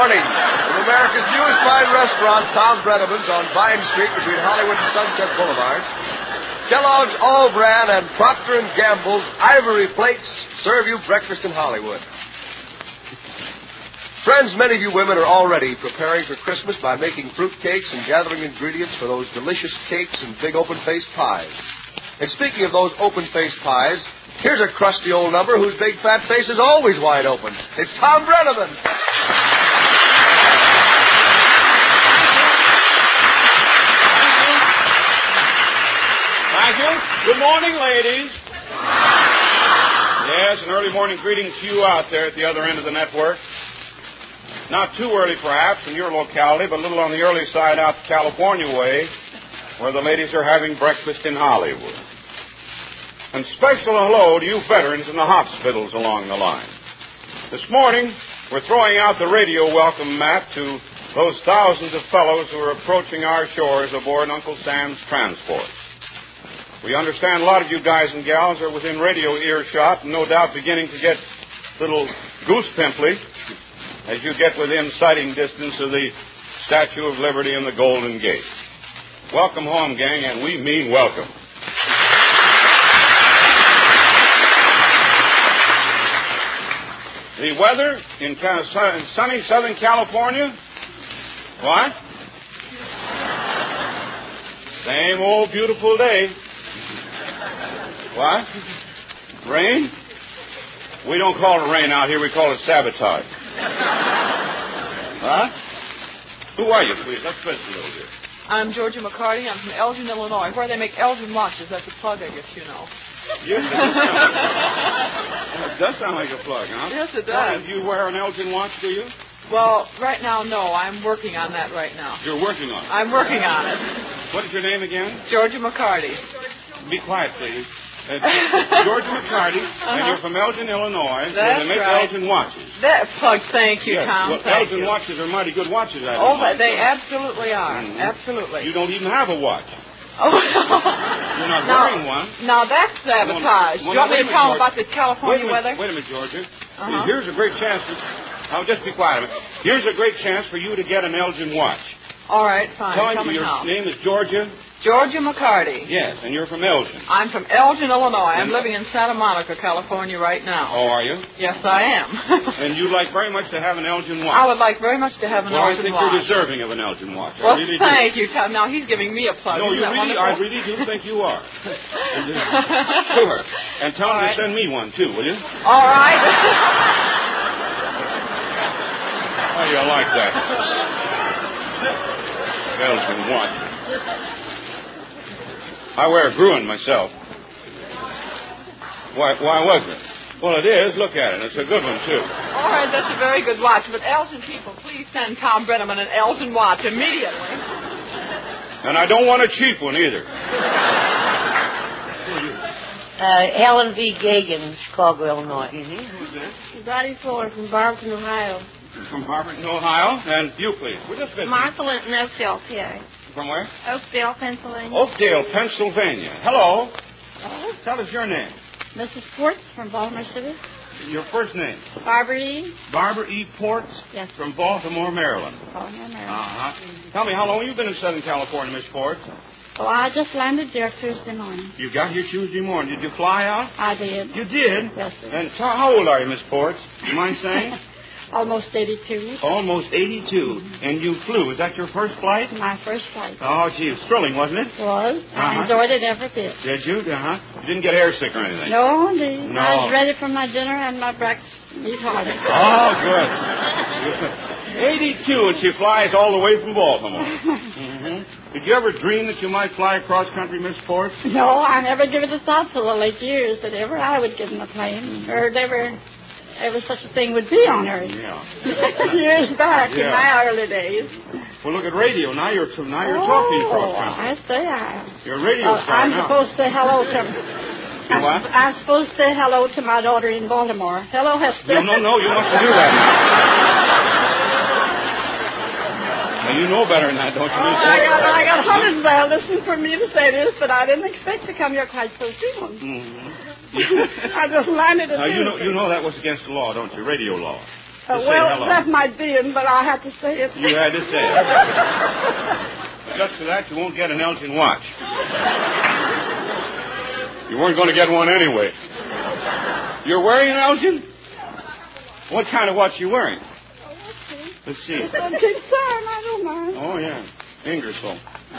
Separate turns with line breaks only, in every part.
morning. From America's newest fine restaurant, Tom Brenneman's on Vine Street between Hollywood and Sunset Boulevard, Kellogg's All-Bran and Procter & Gamble's Ivory Plates serve you breakfast in Hollywood. Friends, many of you women are already preparing for Christmas by making fruit cakes and gathering ingredients for those delicious cakes and big open-faced pies. And speaking of those open-faced pies, here's a crusty old number whose big fat face is always wide open. It's Tom Brenneman.
Thank you. Good morning, ladies. Yes, an early morning greetings to you out there at the other end of the network. Not too early, perhaps, in your locality, but a little on the early side out the California way, where the ladies are having breakfast in Hollywood. And special hello to you veterans in the hospitals along the line. This morning, we're throwing out the radio welcome mat to those thousands of fellows who are approaching our shores aboard Uncle Sam's transport. We understand a lot of you guys and gals are within radio earshot and no doubt beginning to get a little goose pimply as you get within sighting distance of the Statue of Liberty and the Golden Gate. Welcome home, gang, and we mean welcome. The weather in sunny Southern California? What? Same old beautiful day. What? Rain? We don't call it rain out here. We call it sabotage. Huh? Who are you, please? Let's listen a little bit.
I'm Georgia McCarty. I'm from Elgin, Illinois, where they make Elgin watches. That's a plug, I guess you know.
Yes, it does sound like a plug, huh?
Yes, it does.
Well, do you wear an Elgin watch, do you?
Well, right now, no. I'm working on that right now.
You're working on it?
I'm working on it.
What is your name again?
Georgia McCarty.
Be quiet, please. Georgia McCarty, and you're from Elgin, Illinois, where they make Elgin watches.
That's plug. Thank you,
yes.
Tom.
Well,
thank
Elgin
you.
watches are mighty good watches, I
Oh,
think.
they absolutely are. Mm-hmm. Absolutely.
You don't even have a watch.
Oh,
you're not wearing one.
Now, that's sabotage. Do you want me to tell them about the California weather?
Wait a minute, Georgia. Here's a great chance. I'll just be quiet a minute. Here's a great chance for you to get an Elgin watch.
All right, fine.
Tell me your name is Georgia?
Georgia McCarty.
Yes, and you're from Elgin.
I'm from Elgin, Illinois. I'm living in Santa Monica, California right now.
Oh, are you?
Yes, I am.
And you'd like very much to have an Elgin watch?
I would like very much to have an Elgin watch.
I think you're deserving of an Elgin watch.
Well,
really
thank you, Tom. Now, he's giving me a plug.
No, I really do think you are. Sure. And tell him to send me one, too, will you?
All right.
How do you like that? Elgin watch. I wear a Gruen myself. Why wasn't it? Well, it is. Look at it. It's a good one, too.
All right, that's a very good watch. But Elgin people, please send Tom Brenneman an Elgin watch immediately.
And I don't want a cheap one, either.
Alan V. Gagan, Chicago, Illinois.
Mm-hmm. Who's this?
Dottie Fuller from Barberton, Ohio.
From Barberton, Ohio. And you, please. We're just visiting.
Martha Linton, Oakdale, PA.
From where?
Oakdale, Pennsylvania.
Oakdale, Pennsylvania. Hello. Tell us your name.
Mrs. Ports from Baltimore City.
Your first name?
Barbara E.
Barbara E. Ports?
Yes.
From Baltimore, Maryland.
Baltimore, Maryland.
Uh-huh. Tell me, how long have you been in Southern California, Miss Ports?
Well, I just landed there Tuesday morning.
You got here Tuesday morning. Did you fly out?
I did.
You did?
Yes, sir.
And how old are you, Miss Ports? Do you mind saying?
Almost 82.
Almost 82. And you flew. Was that your first flight?
My first flight.
Oh, gee, it was thrilling, wasn't it?
It was. I enjoyed it every bit.
Did you? Uh-huh. You didn't get airsick or anything?
No, indeed.
No.
I was ready for my dinner and my breakfast. Eat hard.
Oh, good. 82, and she flies all the way from Baltimore. Mm-hmm. Did you ever dream that you might fly across country, Miss Ports?
No, I never gave it a thought till the late years that ever I would get in a plane or ever such a thing would be on Earth.
Yeah.
Years back in my early days.
Well, look at radio. Now you're talking across country.
I say I.
You're a radio star
I'm
now.
supposed to say hello to.
What?
I'm supposed to say hello to my daughter in Baltimore. Hello, Hester.
No, you mustn't do that now. Now, you know better than that, don't you?
I got hundreds there listening for me to say this, but I didn't expect to come here quite so soon.
Mm-hmm.
I just landed at
Now, you know that was against the law, don't you? Radio law. say
well,
hello.
that might be it, but I have to say it.
You had to say it. Just for that, you won't get an Elgin watch. You weren't going to get one anyway. You're wearing an Elgin? What kind of watch are you wearing? Let's see.
Don't keep saying, I don't mind.
Oh, yeah. Ingersoll.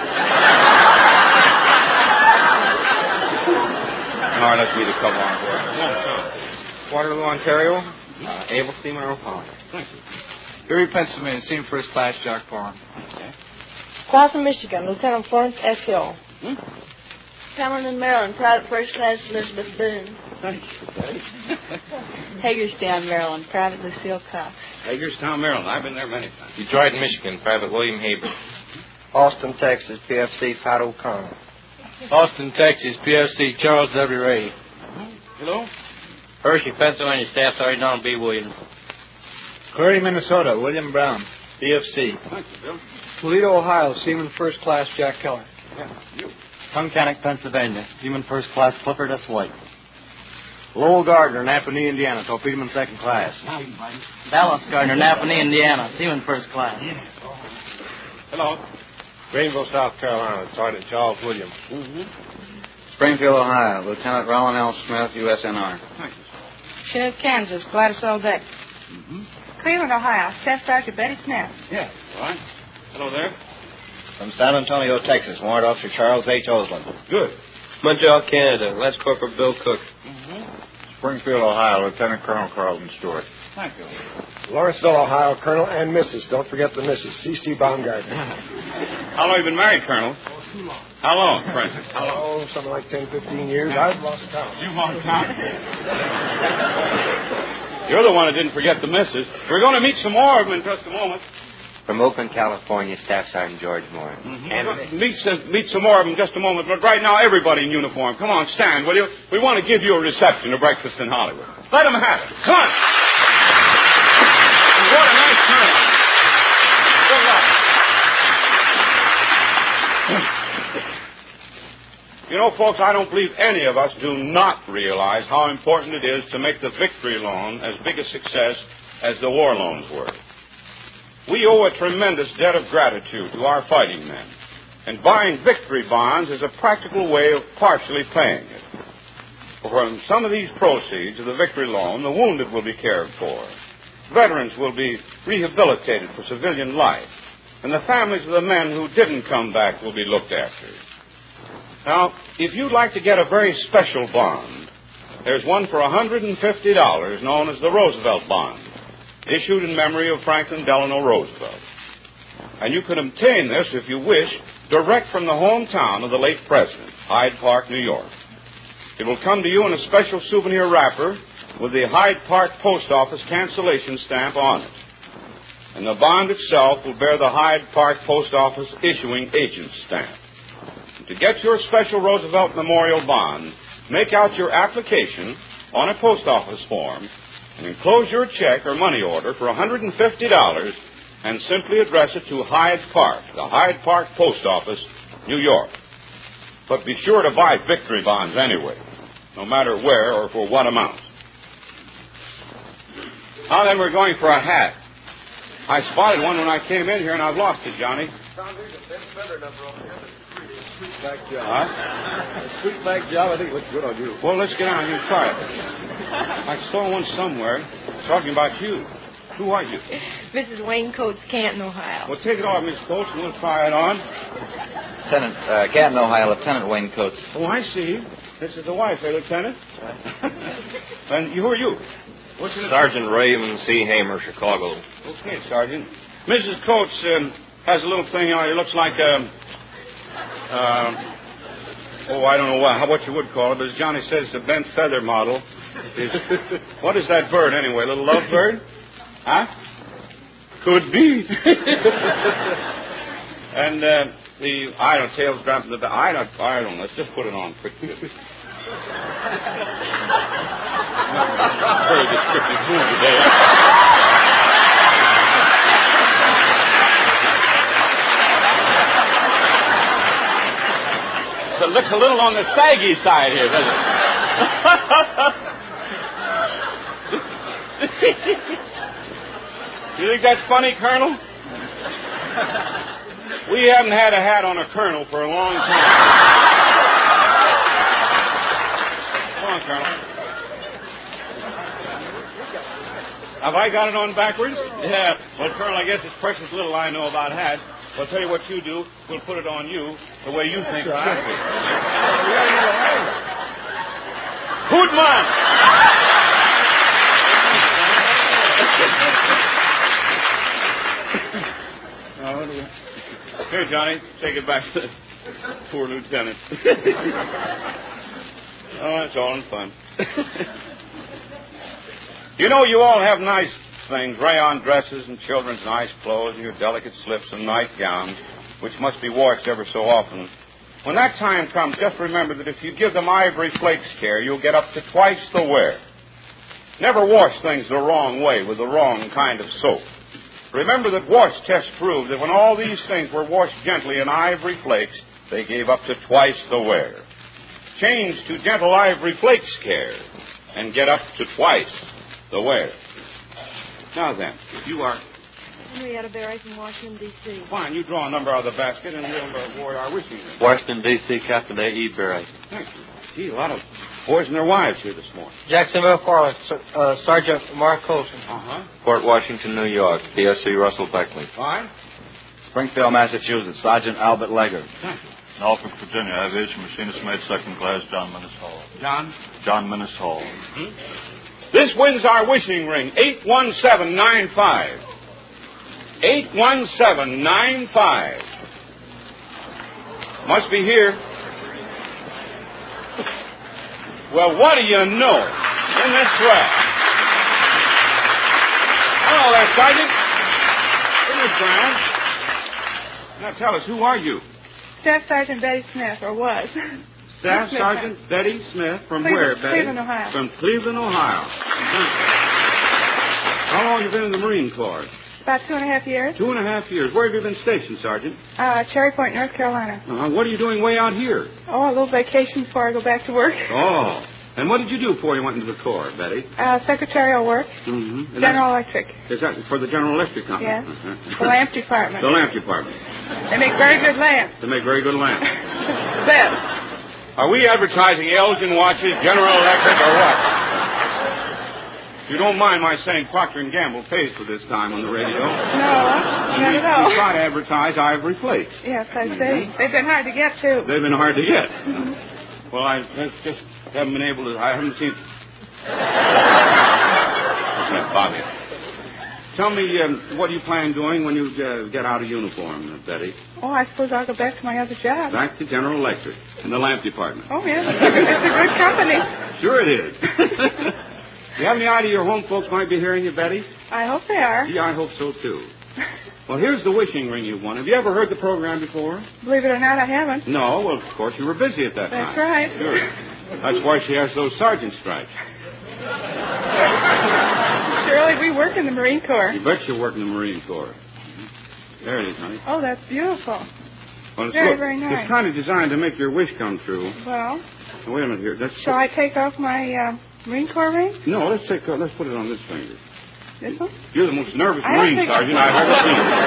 All right, let's meet a couple on board.
Waterloo, Ontario. Able Steamer O'Connor.
Thank you.
Erie, Pennsylvania. Steam First Class, Jack Bourne.
Clausen, Michigan. Lieutenant Florence S. Hill.
Hamilton, Maryland. Private First Class, Elizabeth Boone.
Thank you, Betty.
Hagerstown, Maryland. Private Lucille Cox.
Hagerstown, Maryland. I've been there many times.
Detroit, Michigan. Private William Haber.
Austin, Texas. PFC, Pat O'Connor.
Austin, Texas. PFC, Charles W. Ray.
Hello?
Hershey, Pennsylvania. Staff Sergeant Donald B. Williams.
Clary, Minnesota. William Brown. PFC.
Thank you, Bill.
Toledo, Ohio. Seaman First Class, Jack Keller.
Yeah, you.
Tunkhannock, Pennsylvania. Seaman First Class, Clifford S. White. Lowell Gardner, Napanee, Indiana. Torpedoman Second Class.
Dallas Gardner, Napanee, Indiana. Seaman First Class.
Hello.
Greenville, South Carolina. Sergeant Charles Williams.
Springfield, Ohio. Lieutenant Roland L. Smith, USNR.
Thank you.
Sheriff, Kansas. Gladys L. Deck. Cleveland, Ohio. Staff Sergeant Betty Smith.
Yeah, all right. Hello there.
From San Antonio, Texas. Warrant Officer Charles H. Osland.
Good.
Montreal, Canada. Lance Corporal Bill Cook.
Springfield, Ohio. Lieutenant Colonel Carlton Stewart.
Thank you.
Lawrenceville, Ohio. Colonel and Mrs. Don't forget the Mrs. C.C. Baumgartner.
How long have you been married, Colonel? How long, Francis? How long?
Oh, something like 10, 15 years. I've lost count.
You lost count? You're the one that didn't forget the missus. We're going to meet some more of them in just a moment.
From Oakland, California. Staff Sergeant George Moore.
Meet some more of them in just a moment. But right now, everybody in uniform. Come on, stand, will you? We want to give you a reception, a breakfast in Hollywood. Let them have it. Come on. What a nice turnout. Good luck. You know, folks, I don't believe any of us do not realize how important it is to make the victory loan as big a success as the war loans were. We owe a tremendous debt of gratitude to our fighting men, and buying victory bonds is a practical way of partially paying it. From some of these proceeds of the victory loan, the wounded will be cared for. Veterans will be rehabilitated for civilian life, and the families of the men who didn't come back will be looked after. Now, if you'd like to get a very special bond, there's one for $150 known as the Roosevelt Bond, issued in memory of Franklin Delano Roosevelt. And you can obtain this, if you wish, direct from the hometown of the late president, Hyde Park, New York. It will come to you in a special souvenir wrapper with the Hyde Park Post Office cancellation stamp on it. And the bond itself will bear the Hyde Park Post Office issuing agent stamp. To get your special Roosevelt Memorial Bond, make out your application on a post office form and enclose your check or money order for $150 and simply address it to Hyde Park, the Hyde Park Post Office, New York. But be sure to buy victory bonds anyway, no matter where or for what amount. Now then, we're going for a hat. I spotted one when I came in here, and I've lost it, Johnny.
Sweetback job.
Huh?
A sweetback job. I think it looks good on you.
Well, let's get on and try it. I saw one somewhere talking about you. Who are you?
Mrs. Wayne Coates, Canton, Ohio.
Well, take it off, Miss Coates, and we'll try it on.
Lieutenant, Canton, Ohio. Lieutenant Wayne Coates.
Oh, I see. This is the wife, eh, Lieutenant? And who are you? What's your
Sergeant Raymond C. Hamer, Chicago.
Okay, Sergeant. Mrs. Coates has a little thing on it. It looks like I don't know what you would call it, but as Johnny says, it's a bent feather model. What is that bird, anyway? A little lovebird? Huh? Could be. And the tails dropping the back. I don't know. Let's just put it on quick. Very descriptive food today. It looks a little on the saggy side here, doesn't it? You think that's funny, Colonel? We haven't had a hat on a colonel for a long time. Come on, Colonel. Have I got it on backwards? Yeah. Well, Colonel, I guess it's precious little I know about hats. I'll tell you what you do. We'll put it on you the way you think it should be. Hoodman! Here, Johnny, take it back to the poor lieutenant. Oh, that's all in fun. You know, you all have nice things, rayon dresses and children's nice clothes and your delicate slips and nightgowns, which must be washed ever so often. When that time comes, just remember that if you give them Ivory Flakes care, you'll get up to twice the wear. Never wash things the wrong way with the wrong kind of soap. Remember that wash tests prove that when all these things were washed gently in Ivory Flakes, they gave up to twice the wear. Change to gentle Ivory Flakes care and get up to twice the wear. Now then, you are...
Henrietta Berry from Washington, D.C.
Fine, you draw a number out of the basket and we'll award our wishing ring.
Washington, D.C., Captain A.E. Berry.
Thank you. Gee, a lot of boys and their wives here this morning.
Jacksonville, Florida, Sergeant Mark Colson.
Uh-huh.
Port Washington, New York, PSC Russell Beckley.
Fine.
Springfield, Massachusetts, Sergeant Albert Legger.
Thank you.
Norfolk, Virginia, Aviation Machinist Mate, Second Class, John Minnis Hall.
John
Minnis Hall.
Hmm? This wins our wishing ring, 81795. 81795. Must be here. Well, what do you know? Isn't that swell? Hello there, Sergeant. Isn't it grand? Now tell us, who are you?
Staff Sergeant Betty Smith, or was.
Staff Sergeant Betty Smith from where, Betty?
Cleveland, Ohio.
From Cleveland, Ohio. How long have you been in the Marine Corps?
About 2.5 years.
2.5 years. Where have you been stationed, Sergeant?
Cherry Point, North Carolina.
What are you doing way out here?
Oh, a little vacation before I go back to work.
Oh. And what did you do before you went into the Corps, Betty?
Secretarial work.
Mm-hmm.
General Electric.
Is that for the General Electric Company?
Yes. The lamp department.
The lamp department.
They make very good lamps.
They make very good lamps.
Best.
Are we advertising Elgin watches, General Electric, or what? If you don't mind my saying Procter & Gamble pays for this time on the radio.
No, not at all.
We try to advertise Ivory Flakes.
Yes, I see. They've been hard to get, too.
They've been hard to get. Well, I just haven't been able to... I haven't seen... Bobby. Tell me, what do you plan doing when you get out of uniform, Betty?
Oh, I suppose I'll go back to my other job.
Back to General Electric in the lamp department.
Oh, yes. It's a good company.
Sure it is. Do you have any idea your home folks might be hearing you, Betty?
I hope they are.
Yeah, I hope so, too. Well, here's the wishing ring you won. Have you ever heard the program before?
Believe it or not, I haven't.
No, well, of course, you were busy at that time.
That's right.
Sure. That's why she has those sergeant stripes.
Surely we work in the Marine Corps.
You bet you work in the Marine Corps. There it is, honey.
Oh, that's beautiful.
Well,
Very nice.
It's kind of designed to make your wish come true.
Well,
wait a minute here.
Shall I take off my Marine Corps ring?
No, let's put it on this finger.
This one?
You're the most nervous Marine sergeant I've ever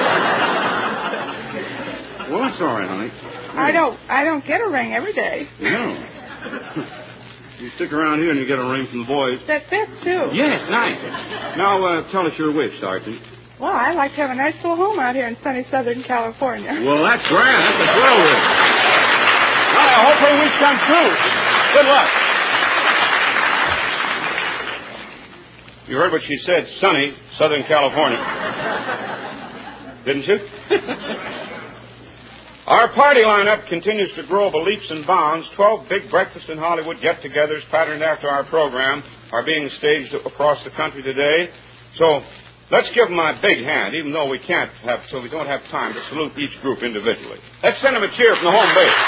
seen. Well, that's all right, honey.
I don't get a ring every day.
No. You stick around here and you get a ring from the boys.
That fits, too.
Yes, nice. Now, tell us your wish, Sergeant.
Well, I'd like to have a nice little home out here in sunny Southern California.
Well, that's grand. That's a swell wish. Well, I hope her wish comes true. Good luck. You heard what she said, sunny Southern California. Didn't you? Our party lineup continues to grow by leaps and bounds. 12 big Breakfast in Hollywood get-togethers patterned after our program are being staged across the country today. So let's give them a big hand, even though we don't have time to salute each group individually. Let's send them a cheer from the home base.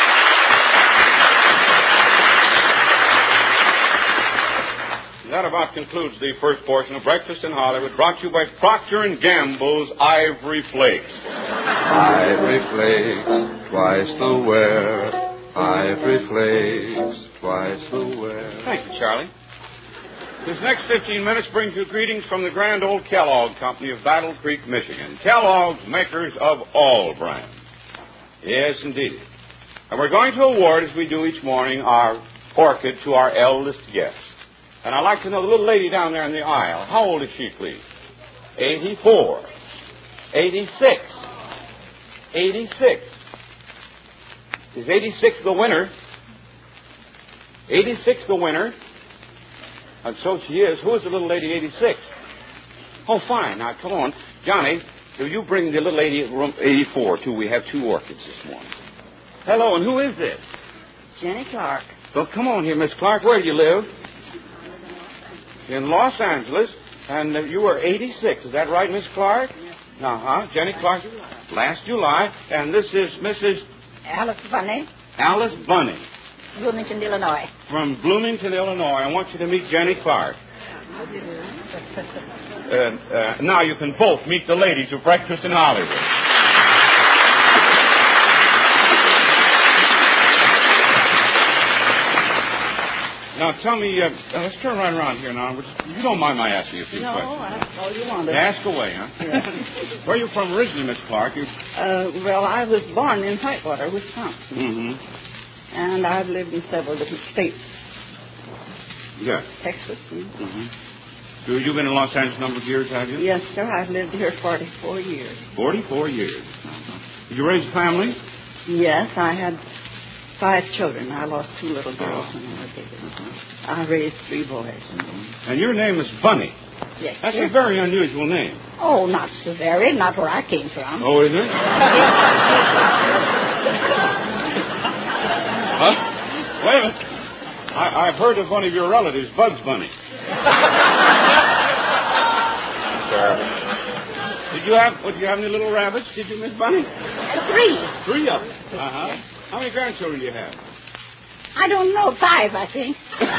That about concludes the first portion of Breakfast in Hollywood, brought to you by Procter & Gamble's Ivory Flakes.
Ivory Flakes, twice the wear. Ivory Flakes, twice the wear.
Thank you, Charlie. This next 15 minutes brings you greetings from the grand old Kellogg Company of Battle Creek, Michigan. Kellogg's, makers of all brands. Yes, indeed. And we're going to award, as we do each morning, our orchid to our eldest guest. And I'd like to know the little lady down there in the aisle. How old is she, please? 84. 86. 86. Is 86 the winner? 86 the winner? And so she is. Who is the little lady 86? Oh, fine. Now, come on. Johnny, will you bring the little lady at room 84, too? We have 2 orchids this morning. Hello, and who is this?
Jenny Clark.
Well, come on here, Miss Clark. Where do you live? In Los Angeles. And you were 86. Is that right, Miss Clark? Yes. Uh-huh. Jenny Clark. Last July. And this is Mrs.
Alice Bunny.
Alice Bunny.
Bloomington, Illinois.
From Bloomington, Illinois. I want you to meet Jenny Clark. Now you can both meet the ladies who breakfast in Hollywood. Now, tell me, let's turn right around here now. You don't mind my asking you a few questions?
No, that's all you wanted.
Ask away, huh?
Yeah.
Where are you from originally, Miss Clark?
Well, I was born in Whitewater, Wisconsin.
Mm-hmm.
And I've lived in several different states.
Yes.
Texas.
Mm-hmm. So you've been in Los Angeles a number of years, have you?
Yes, sir. I've lived here 44 years.
44 years. Did you raise a family?
Yes, I had 5 children. I lost 2 little girls when I was bigger. I raised 3 boys.
And your name is Bunny.
Yes,
That's
sir.
a very unusual name.
Oh, not so very. Not where I came from.
Oh, is it? Huh? Wait a minute. I've heard of one of your relatives, Bugs Bunny. Did you have any little rabbits, did you, Miss Bunny?
3.
3 of them. Uh-huh. How many grandchildren do you have?
I don't know. 5, I think.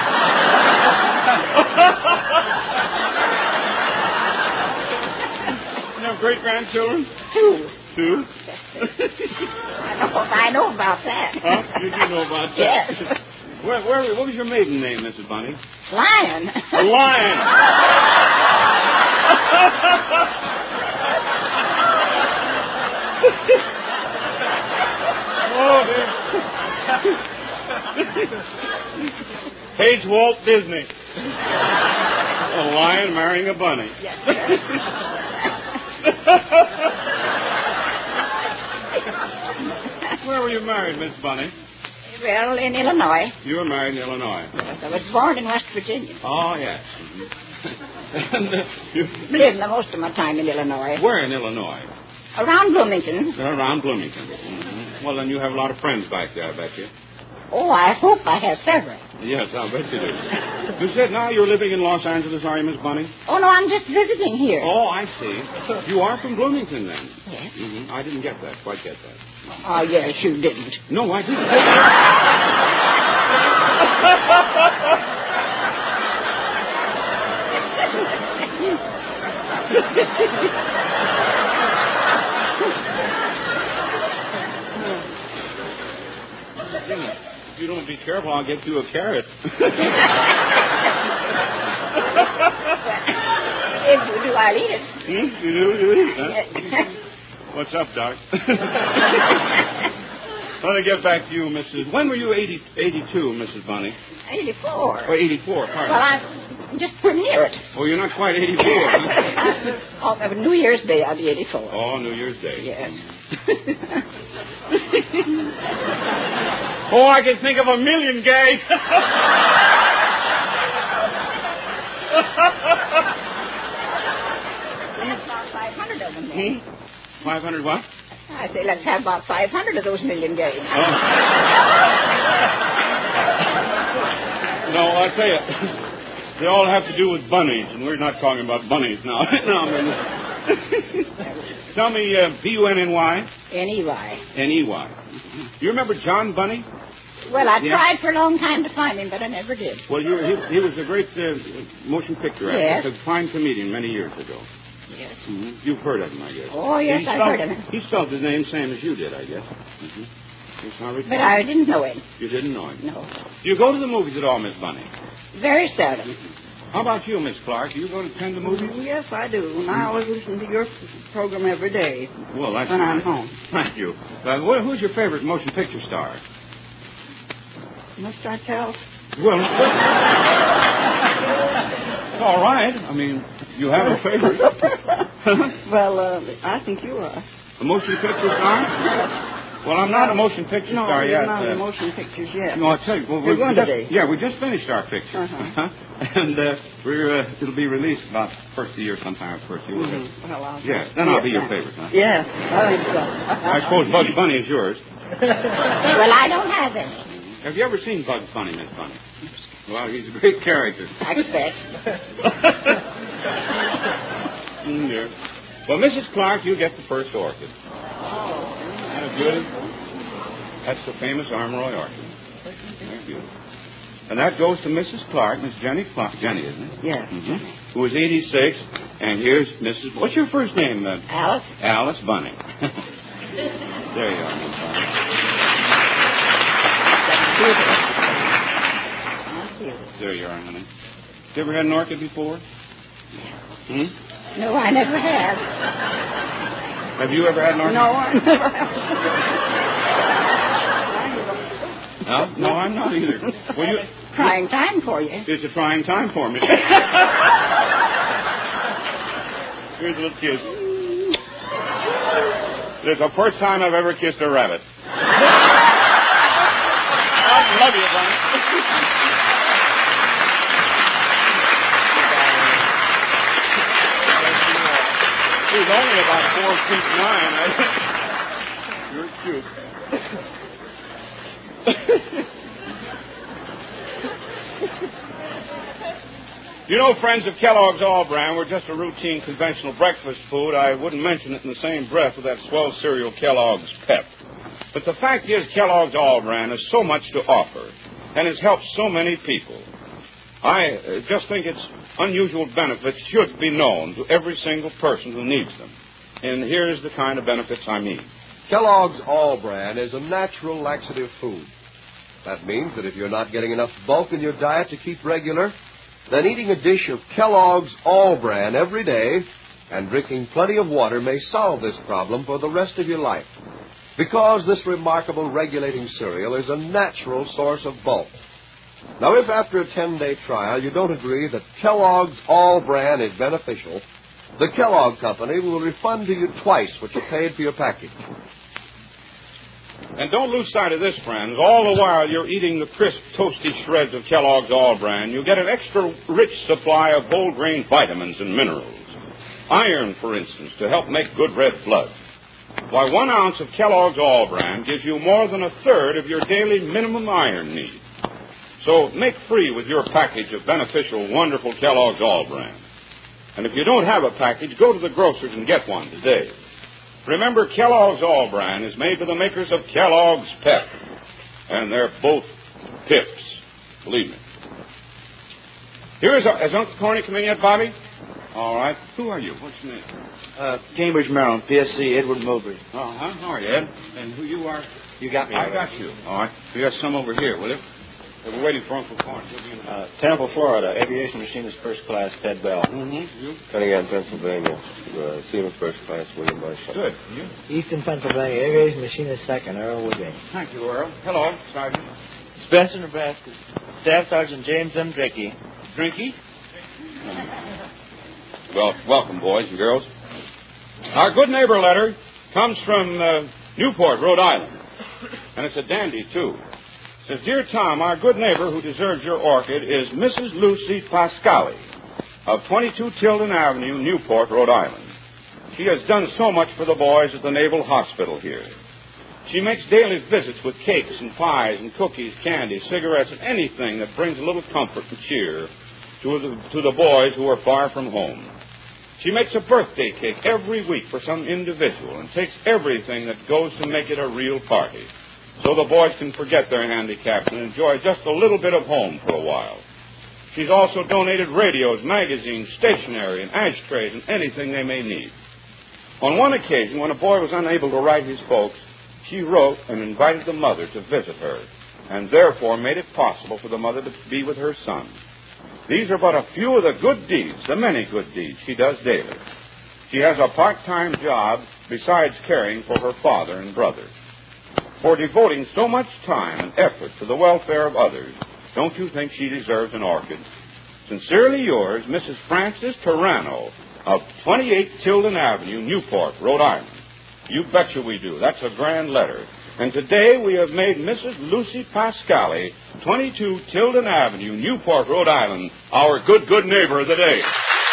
You have great-grandchildren?
2.
2?
I know about that.
Huh? You do know about that?
Yes.
What was your maiden name, Mrs. Bunny?
Lion.
A lion. Oh, dear. Page Walt Disney. A lion marrying a bunny.
Yes, sir.
Where were you married, Miss Bunny?
Well, in Illinois.
You were married in Illinois.
Yes, I was born in West Virginia.
Oh, yes. And, you
lived most of my time in Illinois.
Where in Illinois?
Around Bloomington.
Around Bloomington. Mm-hmm. Well, then you have a lot of friends back there, I bet you.
Oh, I hope I have several.
Yes, I'll bet you do. You said now you're living in Los Angeles, are you, Miss Bunny?
Oh, no, I'm just visiting here.
Oh, I see. You are from Bloomington, then?
Yes.
Mm-hmm. I didn't get that, quite get that.
Oh, yes, you didn't.
No, I didn't. If you don't be careful, I'll get you a carrot.
If you do, I'll eat it.
You do? Huh? What's up, Doc? Let me get back to you, Mrs. When were you 82, Mrs. Bunny?
84.
Oh, 84, pardon.
Well, I'm just pretty near it.
Oh, you're not quite 84.
Oh, New Year's Day, I'll be 84.
Oh, New Year's Day.
Yes.
Oh, I can think of a million gags.
That's about 500 of them, then.
500 what?
I say let's have about 500 of those million gays.
Oh. No, I'll tell you, they all have to do with bunnies, and we're not talking about bunnies now. Tell me, B-U-N-N-Y?
N-E-Y.
N-E-Y. You remember John Bunny?
Well, I tried for a long time to find him, but I never did.
Well, he was a great motion picture actor.
Yes.
A fine comedian many years ago.
Yes.
Mm-hmm. You've heard of him, I guess.
Oh, yes, I've heard of him.
He spelled his name same as you did, I guess. Mm-hmm.
But I didn't know him.
You didn't know him?
No.
Do you go to the movies at all, Miss Bunny?
Very seldom.
How about you, Miss Clark? Do you go to attend the movies?
Yes, I do. And I always listen to your program every day
Well, that's
when I'm
nice.
home.
Thank you. Who's your favorite motion picture star?
Must I tell?
Well, it's all right. I mean, you have a favorite.
Well, I think you are.
A motion picture star? Well, I'm not a motion picture star yet.
No, not in motion pictures yet.
No, I'll tell you. Well,
You're going today.
Yeah, we just finished our picture.
Uh-huh.
And it'll be released about first of the year, sometime first year.
Mm-hmm. Well,
Then I'll be your favorite, huh?
Yes, I think so.
I suppose Bugs Bunny is yours.
Well, I don't have any.
Have you ever seen Bugs Bunny, Miss Bunny? Well, he's a great character.
I expect.
Dear. Well, Mrs. Clark, you get the first orchid. That's good. That's the famous Armoroy orchid. Thank you. And that goes to Mrs. Clark, Miss Jenny Clark. Jenny, isn't it?
Yes.
Mm-hmm. Who is 86. And here's Mrs. What's your first name, then?
Alice.
Alice Bunny. There you are, Miss Bunny. There you are, honey. You ever had an orchid before? Hmm?
No, I never have.
Have you ever had an orchid?
No, I never have.
No, I'm not either. Well,
Trying time for you.
It's a trying time for me. Here's a little kiss. It's the first time I've ever kissed a rabbit. I love you, Bunny. She's only about 4'9". You're cute. You know, friends, if Kellogg's All-Bran were just a routine conventional breakfast food, I wouldn't mention it in the same breath with that swell cereal Kellogg's Pep. But the fact is, Kellogg's All-Bran has so much to offer and has helped so many people. I just think its unusual benefits should be known to every single person who needs them. And here's the kind of benefits I mean.
Kellogg's All-Bran is a natural laxative food. That means that if you're not getting enough bulk in your diet to keep regular, then eating a dish of Kellogg's All-Bran every day and drinking plenty of water may solve this problem for the rest of your life. Because this remarkable regulating cereal is a natural source of bulk. Now, if after a 10-day trial you don't agree that Kellogg's All-Bran is beneficial, the Kellogg Company will refund to you twice what you paid for your package.
And don't lose sight of this, friends. All the while you're eating the crisp, toasty shreds of Kellogg's All-Bran, you get an extra rich supply of whole-grain vitamins and minerals. Iron, for instance, to help make good red blood. Why, 1 ounce of Kellogg's All-Bran gives you more than a third of your daily minimum iron need. So make free with your package of beneficial, wonderful Kellogg's All-Bran. And if you don't have a package, go to the grocer's and get one today. Remember, Kellogg's All-Bran is made by the makers of Kellogg's Pep. And they're both pips, believe me. Has Uncle Corny come in yet, Bobby? All right. Who are you? What's your name?
Cambridge, Maryland, PSC, Edward Mowbray.
Uh-huh. How are you, Ed? And who you are?
You got me.
I got you. All right. We got some over here, will you? We're waiting for Uncle Corny.
Tampa, Florida, Aviation Machinist First Class, Ted Bell.
Mm-hmm. You?
Cunningham, Pennsylvania, Seaman First Class, William Marshall.
Good. You?
Easton, Pennsylvania, Aviation Machinist Second, Earl Woodring.
Thank you, Earl. Hello, Sergeant.
Spencer, Nebraska, Staff Sergeant James M. Drickey.
Drinky? Well, welcome, boys and girls. Our good neighbor letter comes from Newport, Rhode Island. And it's a dandy, too. It says, Dear Tom, our good neighbor who deserves your orchid is Mrs. Lucy Pascali of 22 Tilden Avenue, Newport, Rhode Island. She has done so much for the boys at the Naval Hospital here. She makes daily visits with cakes and pies and cookies, candy, cigarettes, and anything that brings a little comfort and cheer to the boys who are far from home. She makes a birthday cake every week for some individual and takes everything that goes to make it a real party, so the boys can forget their handicaps and enjoy just a little bit of home for a while. She's also donated radios, magazines, stationery, and ashtrays, and anything they may need. On one occasion, when a boy was unable to write his folks, she wrote and invited the mother to visit her, and therefore made it possible for the mother to be with her son. These are but a few of the good deeds, the many good deeds she does daily. She has a part-time job besides caring for her father and brother. For devoting so much time and effort to the welfare of others, don't you think she deserves an orchid? Sincerely yours, Mrs. Frances Tarano of 28 Tilden Avenue, Newport, Rhode Island. You betcha we do. That's a grand letter. And today we have made Mrs. Lucy Pascali, 22 Tilden Avenue, Newport, Rhode Island, our good neighbor of the day.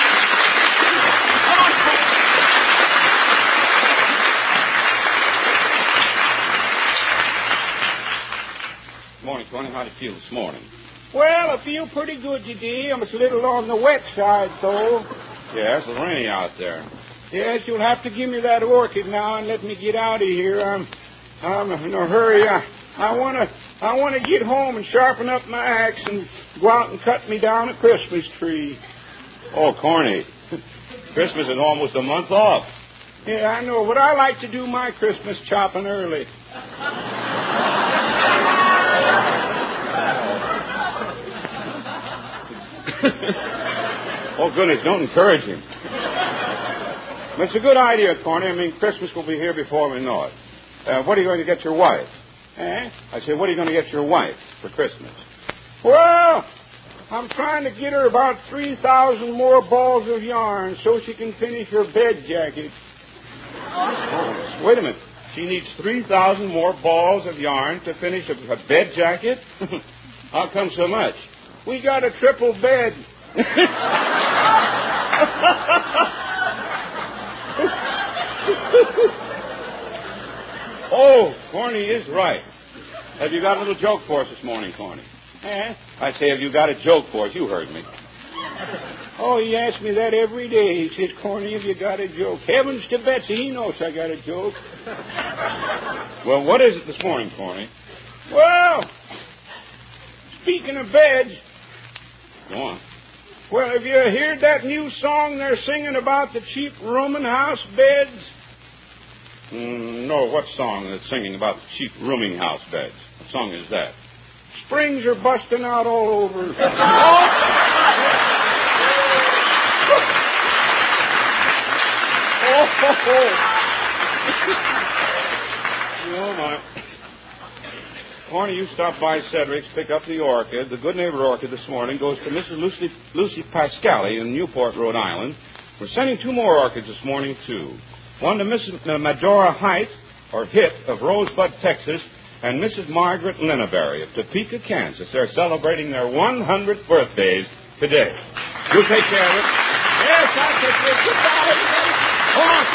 Morning, Tony. How do you feel this morning?
Well, I feel pretty good today. I'm a little on the wet side, though.
Yes, it's rainy out there.
Yes, you'll have to give me that orchid now and let me get out of here. I'm in a hurry. I want to get home and sharpen up my axe and go out and cut me down a Christmas tree.
Oh, Corny. Christmas is almost a month off.
Yeah, I know, but I like to do my Christmas chopping early.
Oh, goodness, don't encourage him. It's a good idea, Corny. I mean, Christmas will be here before we know it. What are you going to get your wife?
Eh?
I said, what are you going to get your wife for Christmas?
Well, I'm trying to get her about 3,000 more balls of yarn so she can finish her bed jacket.
Oh, wait a minute. She needs 3,000 more balls of yarn to finish a bed jacket? How come so much?
We got a triple bed.
Oh, Corny is right. Have you got a little joke for us this morning, Corny?
Eh?
I say, have you got a joke for us? You heard me.
Oh, he asks me that every day. He says, Corny, have you got a joke? Heavens to Betsy, he knows I got a joke.
Well, what is it this morning, Corny?
Well, speaking of beds.
Go on.
Well, have you heard that new song they're singing about the cheap rooming house beds?
No, what song is singing about the cheap rooming house beds? What song is that?
Springs are busting out all over.
Oh, my. Corny, you stopped by Cedric's, pick up the orchid. The good neighbor orchid this morning goes to Mrs. Lucy Pascali in Newport, Rhode Island. We're sending 2 more orchids this morning, too. One to Mrs. Medora Height, or Hitt, of Rosebud, Texas, and Mrs. Margaret Linneberry of Topeka, Kansas. They're celebrating their 100th birthdays today. You take care of it.
Yes, I'll take care of it. Goodbye, everybody. Hold on,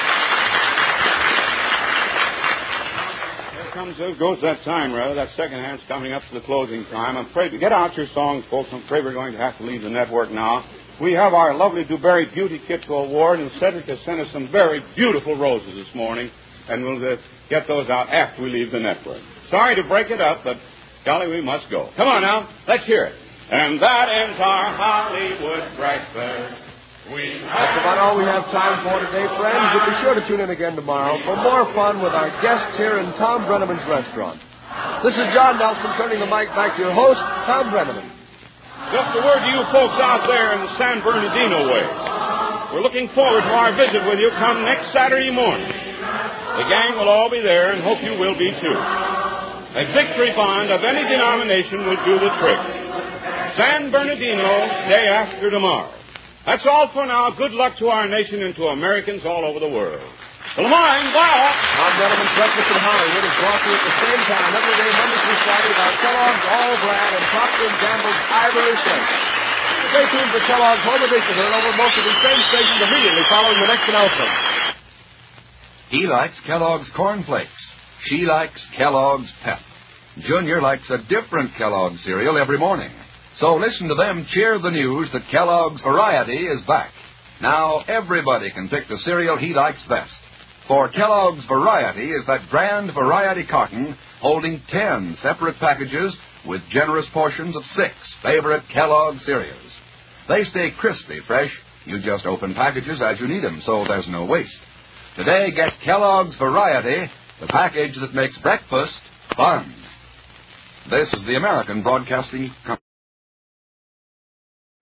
Frank.
There goes that time, rather. That second hand's coming up to the closing time. I'm afraid to get out your songs, folks. I'm afraid we're going to have to leave the network now. We have our lovely Dewberry Beauty Kit to award, and Cedric has sent us some very beautiful roses this morning, and we'll get those out after we leave the network. Sorry to break it up, but golly, we must go. Come on now, let's hear it. And that ends our Hollywood breakfast.
That's about all we have time for today, friends. But be sure to tune in again tomorrow for more fun with our guests here in Tom Brenneman's restaurant. This is John Nelson turning the mic back to your host, Tom Brenneman.
Just a word to you folks out there in the San Bernardino way. We're looking forward to our visit with you come next Saturday morning. The gang will all be there and hope you will be too. A victory bond of any denomination will do the trick. San Bernardino, day after tomorrow. That's all for now. Good luck to our nation and to Americans all over the world. Well, mine, bye.
Tom Brenneman's Breakfast in Hollywood is brought to you at the same time every day, Monday through Friday, by Kellogg's All-Bran and Procter & Gamble's Ivory Shake. Stay tuned for Kellogg's Home Edition and over most of these same stations immediately following the next announcement.
He likes Kellogg's Corn Flakes. She likes Kellogg's Pep. Junior likes a different Kellogg's cereal every morning. So listen to them cheer the news that Kellogg's Variety is back. Now everybody can pick the cereal he likes best. For Kellogg's Variety is that grand variety carton holding 10 separate packages with generous portions of 6 favorite Kellogg's cereals. They stay crispy fresh. You just open packages as you need them, so there's no waste. Today, get Kellogg's Variety, the package that makes breakfast fun. This is the American Broadcasting Company.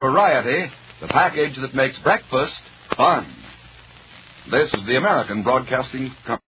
Variety, the package that makes breakfast fun. This is the American Broadcasting Company.